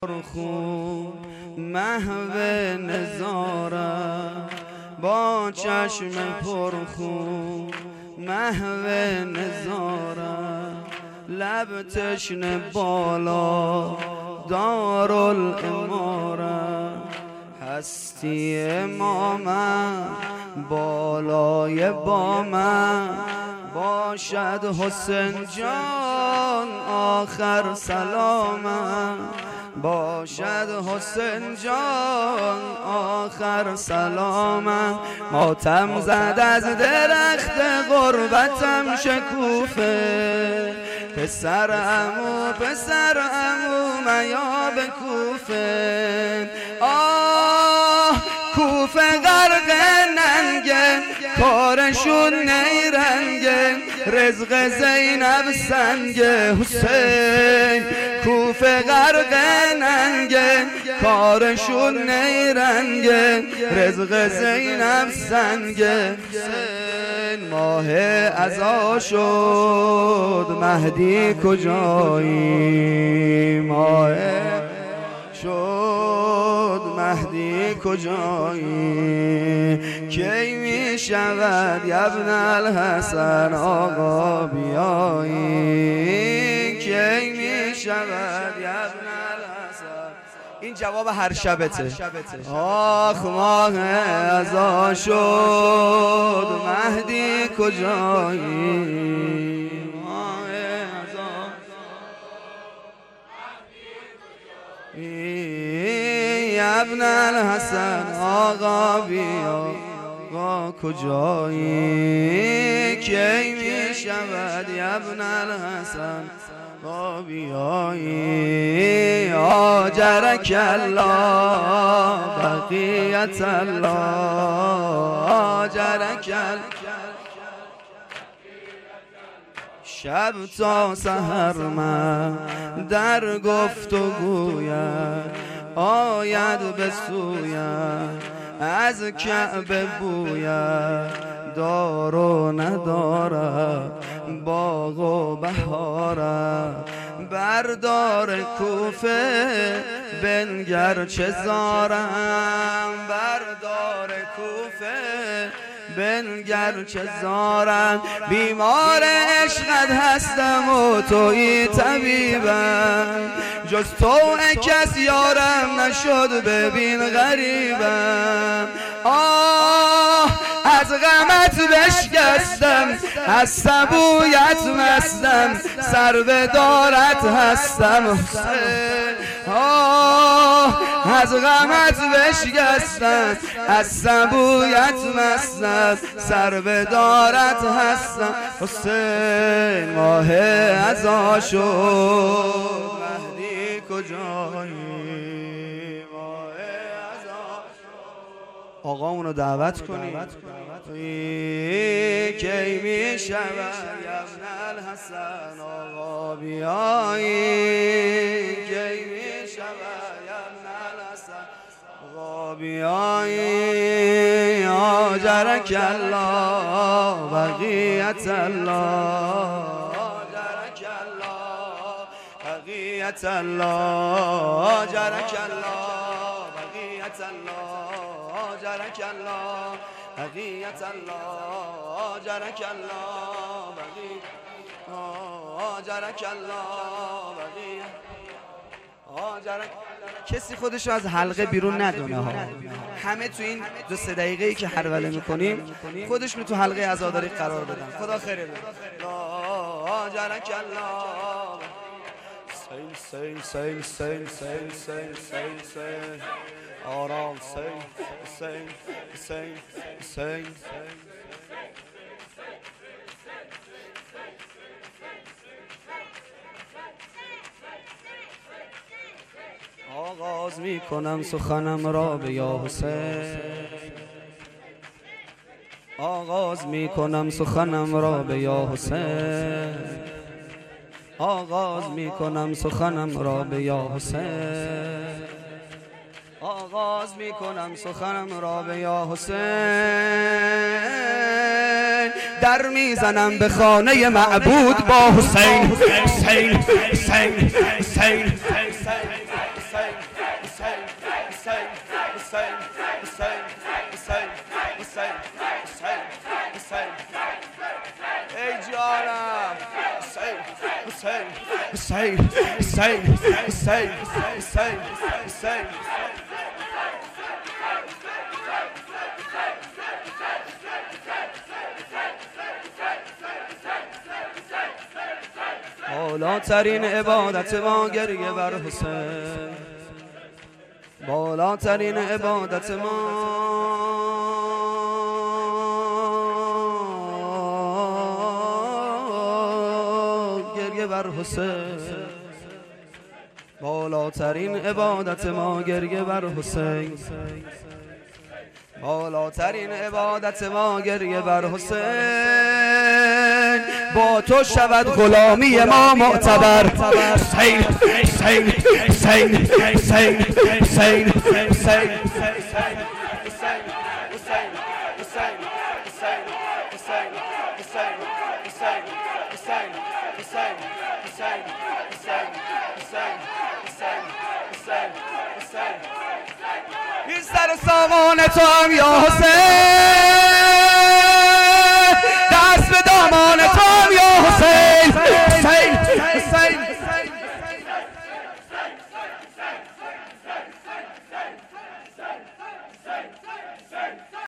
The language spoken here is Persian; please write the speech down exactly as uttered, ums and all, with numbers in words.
خون محو نظارم با چشم پرخون محو نظارم لب تشنه بالا دارالامارم هستی امامم بالای بامم باشد حسین جان آخر سلامم باشد حسین جان آخر سلامم ماتم زد از درخت غربتم شکوفه پسر عمو پسر عمو میا به کوفه آه کوفه غرق ننگه کارشون نیرنگه رزق زینب سنگه حسین کوفه غرق ننگه کارشون نیرنگه رزق زینب سنگه حسین ماه عزا شد مهدی کجایی ماه شد مهدی کجایی کی می شود ابن الحسن آقا بیایی کی می شود ابن الحسن. این جواب هر شبته. آخ ماه عزا شد مهدی کجایی ابن الحسن آقا بیا آقا کجایی کی می شود ابن الحسن آقا بیایی آجرک الله بقیت الله آجرک الله شب تا سحر من در گفت و گویم آید به سویم از کعبه بویم دار و ندارم باغ و بهارم بردار کوفه بنگر چه زارم بردار کوفه بنگر چه زارم بیمار عشقت هستم و تویی طبیبم جز تو کس یارم نشد ببین غریبم آه از غمت بشکستم از سبویت مستم سر به دارت هستم آه از غمت بشکستم از سبویت مستم سر به دارت هستم حسین ماه عزا شد مهدی کجایی ماه عزا آقامون رو دعوت کنید کی می شود ابن الحسن آقا بیایی کی می شود ابن الحسن آقا بیایی آجرک الله بقیت الله آجرک الله بقیت الله آجرک الله بقیت الله آجرک الله بقیت الله آجرک الله بقیت آجرک الله بقیت آجرک. کسی خودش رو از حلقه بیرون ندونه ها. همه تو این دو سه دقیقه‌ای که هروله میکنیم خودشون تو حلقه عزاداری قرار بدن. خدا خیر بده. آجرک الله سین سین سین سین سین سین سین سین آرام سین سین سین سین آغاز می کنم سخنم را به یا حسین آغاز می کنم سخنم را به یا حسین آغاز می کنم سخنم را به یا حسین آغاز می کنم سخنم را به یا حسین در میزنم به خانه معبود با حسین حسین حسین حسین حسین حسین حسین حسین حسین حسین بالاترین عبادت ما گریه بر حسین، بالاترین عبادت ما گریه بر حسین، بالاترین عبادت ما گریه بر حسین، بالاترین عبادت ما گریه بر حسین. با تو شود غلامی ما معتبر. حسین حسین حسین حسین حسین حسین این سر سامان تو هم یا حسین.